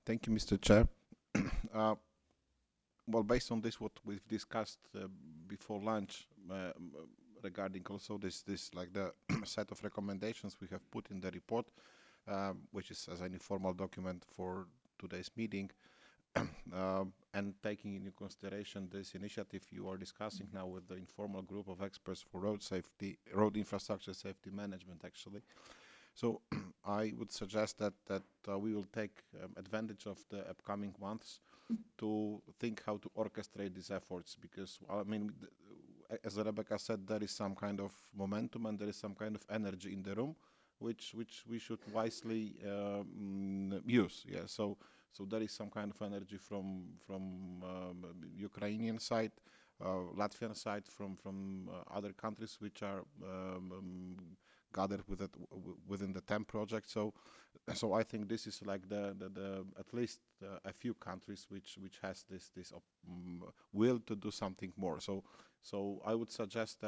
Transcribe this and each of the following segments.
Thank you, Mr. Chair. Uh, well, based on this, what we've discussed before lunch regarding also this like the set of recommendations we have put in the report, which is as an informal document for today's meeting, and taking into consideration this initiative you are discussing now with the informal group of experts for road safety, road infrastructure safety management, actually. So I would suggest that we will take advantage of the upcoming months to think how to orchestrate these efforts because I mean, as Rebecca said, there is some kind of momentum and there is some kind of energy in the room, which we should wisely use. Yeah. So there is some kind of energy from Ukrainian side, Latvian side, from other countries which are gathered within the TEM project. So I think this is like the at least a few countries which has will to do something more. So I would suggest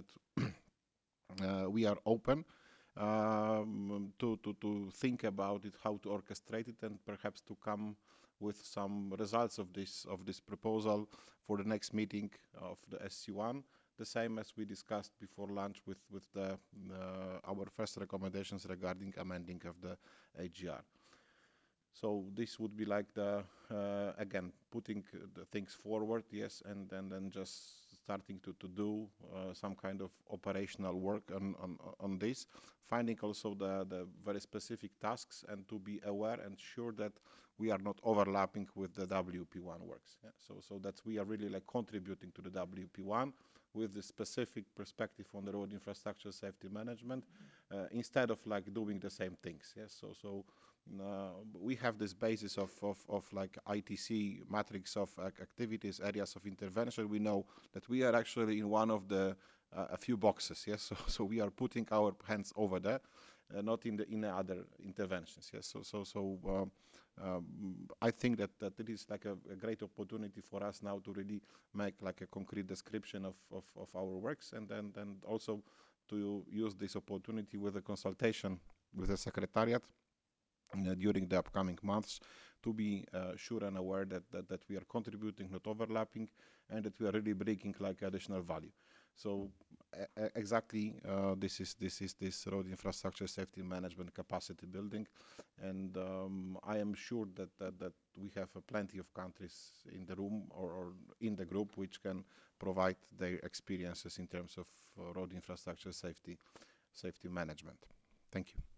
that we are open to think about it, how to orchestrate it, and perhaps to come with some results of this proposal for the next meeting of the SC1. The same as we discussed before lunch with the our first recommendations regarding amending of the AGR. So this would be like the again putting the things forward, yes, and then just starting to do some kind of operational work on this, finding also the very specific tasks and to be aware and sure that we are not overlapping with the WP1 works. Yeah? So that we are really like contributing to the WP1 with the specific perspective on the road infrastructure safety management instead of like doing the same things. Yes, we have this basis of like ITC matrix of activities, areas of intervention. We know that we are actually in one of the a few boxes. Yes, so we are putting our hands over there, not in the other interventions. Yes, I think that it is like a great opportunity for us now to really make like a concrete description of our works, and then also to use this opportunity with a consultation with the secretariat during the upcoming months to be sure and aware that we are contributing, not overlapping, and that we are really bringing like additional value. So exactly this road infrastructure safety management capacity building, and I am sure that we have plenty of countries in the room or in the group which can provide their experiences in terms of road infrastructure safety management. Thank you.